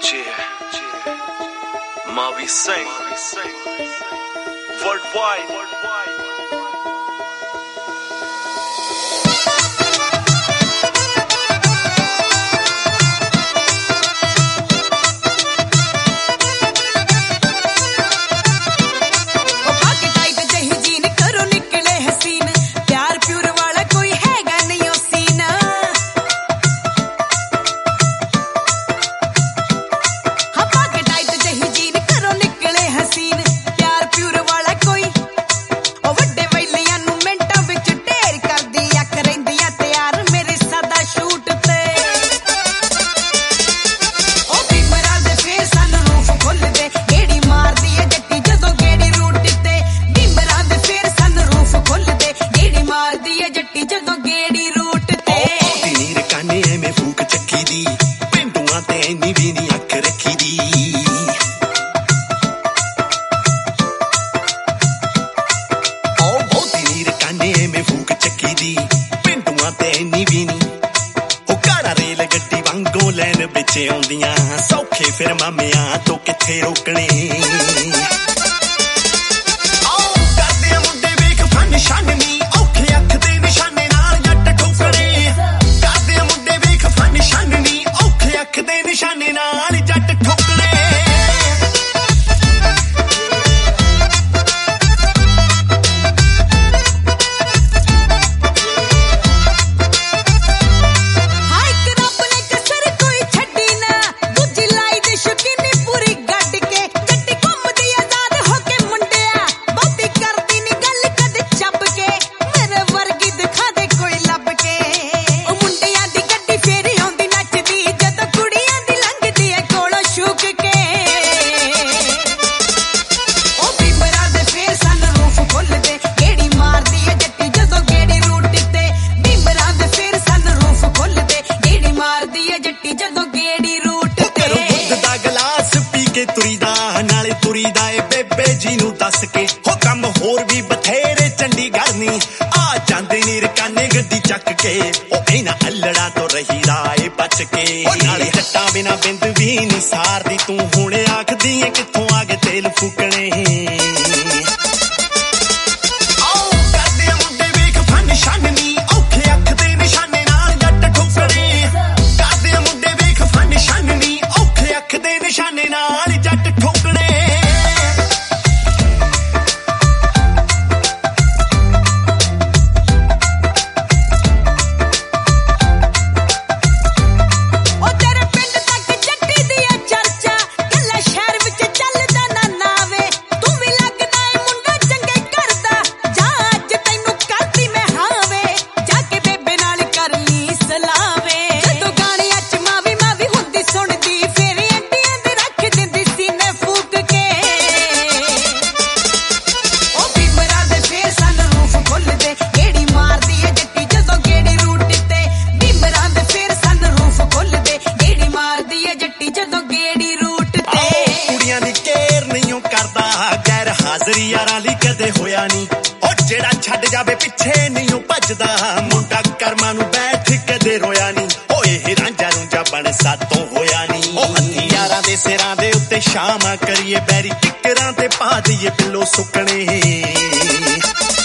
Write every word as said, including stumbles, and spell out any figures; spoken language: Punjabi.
Mavi Singh, worldwide. ਆਉਂਦੀਆਂ ਸੌਖੇ ਫਿਰ ਮਾਮਿਆਂ ਤੋਂ ਕਿੱਥੇ ਰੋਕਣੇ ਆਓ ਕਰਦੇ ਆ ਮੁੰਡੇ ਵੇਖ ਫਨ ਛਾਨਣੀ ਔਖੇ ਅੱਖ ਦੇ ਨਿਸ਼ਾਨੇ ਨਾਲ ਜੱਟ ਠੋਕਣੇ ਕਰਦੇ ਆ ਮੁੰਡੇ ਵੇਖ ਫਨ ਛਾਨਣੀ ਔਖੇ ਅੱਖ ਦੇ ਨਿਸ਼ਾਨੇ ਨਾਲ ਜੱਟ ਠੋਕਣੇ ਨਾਲੇ ਤੁਰੀ ਦਾ ਏ ਬੇਬੇ ਜੀ ਨੂੰ ਦੱਸ ਕੇ ਹੋ ਕੰਮ ਹੋਰ ਵੀ ਬਥੇਰੇ ਚੰਡੀਗੜ੍ਹ ਨੀ ਆ ਜਾਂਦੇ ਨੀ ਰਕਾਨੇ ਗੱਡੀ ਚੱਕ ਕੇ ਉਹ ਇਹਨਾਂ ਅਲੜਾ ਤੋਂ ਰਹੀ ਰਾਏ ਬਚ ਕੇ ਨਾਲੇ ਜੱਟਾਂ ਬਿਨਾ ਬਿੰਦ ਵੀ ਨੀ ਸਾਰਦੀ ਤੂੰ ਹੁਣ ਆਖਦੀ ਏ ਕਿੱਥੋਂ ਆ ਗਏ ਤੇਲ ਫੂਕਣੇ ਆਓ ਕਰਦੇ ਮੁੰਡੇ ਵੇਖ ਫਨ ਛਾਨਣੀ ਔਖੇ ਅੱਖ ਦੇ ਨਿਸ਼ਾਨੇ ਨਾਲ ਜੱਟ ਠੋਕਣੇ ਕਰਦੇ ਮੁੰਡੇ ਵੇਖ ਫਨ ਛਾਨਣੀ ਔਖੇ ਅੱਖ ਦੇ ਨਿਸ਼ਾਨੇ ਨਾਲ ਜੱਟ ਠੋਕਣੇ ਹਾਜ਼ਰੀ ਯਾਰਾਂ ਲਈ ਕਦੇ ਹੋਇਆ ਨੀ ਉਹ ਜਿਹੜਾ ਛੱਡ ਜਾਵੇ ਪਿੱਛੇ ਨਹੀਂ ਉਹ ਭੱਜਦਾ ਮੁੰਡਾ ਕਰਮਾਂ ਨੂੰ ਬੈਠ ਕਦੇ ਰੋਇਆ ਨੀ ਉਹ ਇਹ ਰਾਂਝਾ ਰੂੰਝਾ ਬਣ ਸਾਤੋਂ ਹੋਇਆ ਨੀ ਉਹ ਹੱਥੀ ਯਾਰਾਂ ਦੇ ਸਿਰਾਂ ਦੇ ਉੱਤੇ ਸ਼ਾਮਾਂ ਕਰੀਏ ਬੈਰੀ ਟਿੱਕਰਾਂ ਤੇ ਪਾ ਦਈਏ ਪਿੱਲੋ ਸੁੱਕਣੇ